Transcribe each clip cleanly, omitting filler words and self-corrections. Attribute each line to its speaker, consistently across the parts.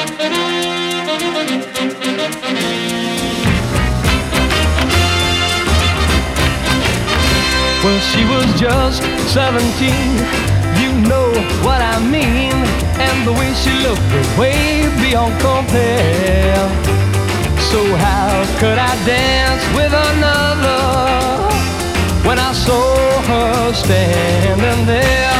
Speaker 1: Well, she was just 17, you know what I mean. And the way she looked was way beyond compare. So how could I dance with another when I saw her standing there?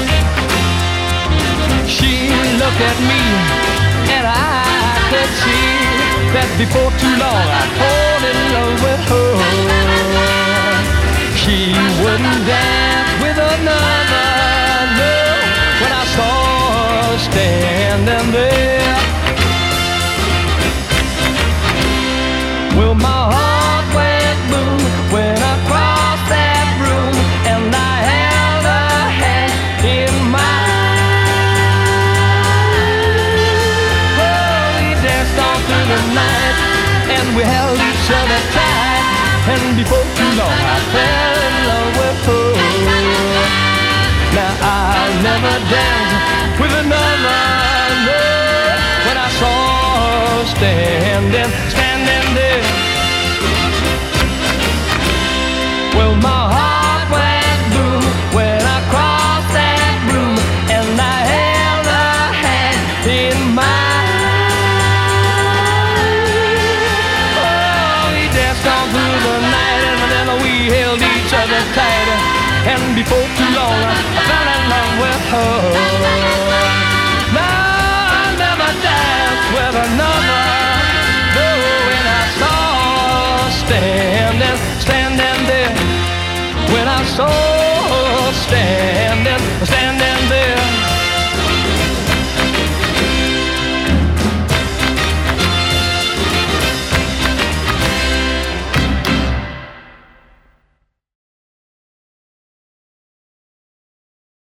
Speaker 1: She looked at me and I could see that before too long I'd fall in love with her. She wouldn't dance with another, no, when I saw her standing there. Well, my heart went boom when I crossed that room, and I held her hand in mine. Oh, we danced on through the night, and we held each other tight, and before too long I fell in love with her. Now I'll never dance with another, no, when I saw her standing there. Well, my heart went boom when I crossed that room, and I held her hand in mine. Oh, we danced on through the night, and then we held each other tight, and before too long I fell in love with her.